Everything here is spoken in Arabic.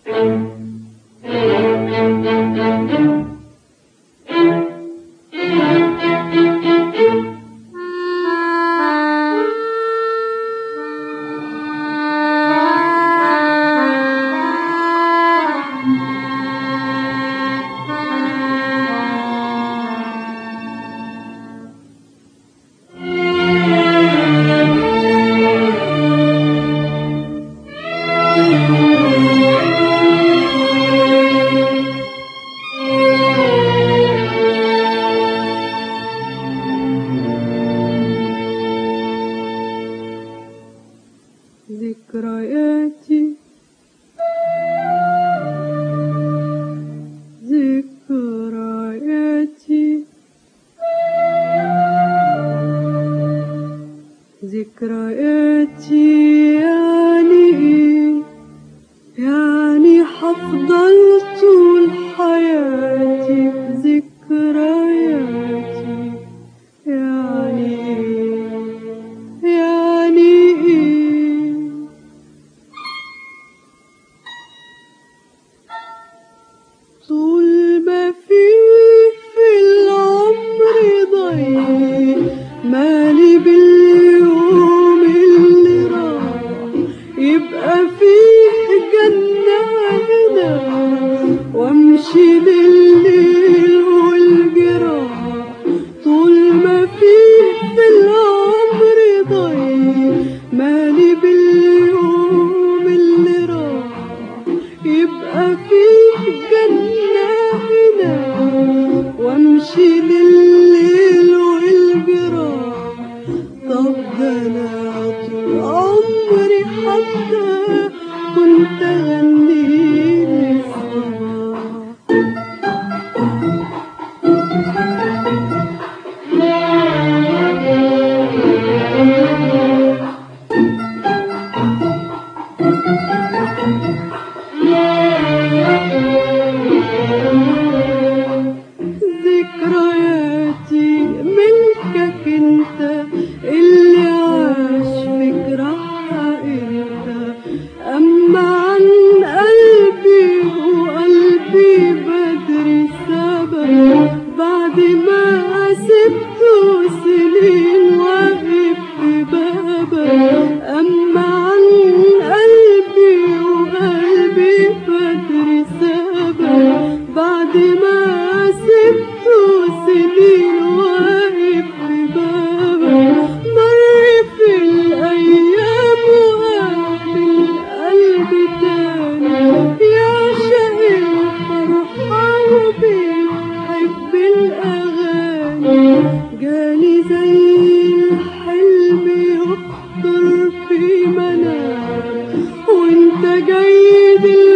ذكرياتي ذكرياتي ذكرياتي يعني حفضل طول حياتي في ذكرياتي. طول ما في العمر ضيق مالي باليوم اللي راح يبقى فيه جنة هنا وامشي للليل والجراح. طول ما في العمر ضيق مالي باليوم اللي راح يبقى فيه جنة هنا وامشي للليل والجراح. طب ده انا طول عمري حتى كنت اغني للصباح. ذكرياتي ملكك انت اللي عاش في جراحها انت. اما عن قلبي وقلبي بدري سبب بعد ما سبته سنين واقف في بابك. اما عن قلبي وقلبي بدري سبب بعد ما سبته سنين واقف في بابك. مر في الايام وقابل القلب تاني يعشق الفرحة وبيحب الاغاني. جالي زي الحلم يخطر في منام وانت جاي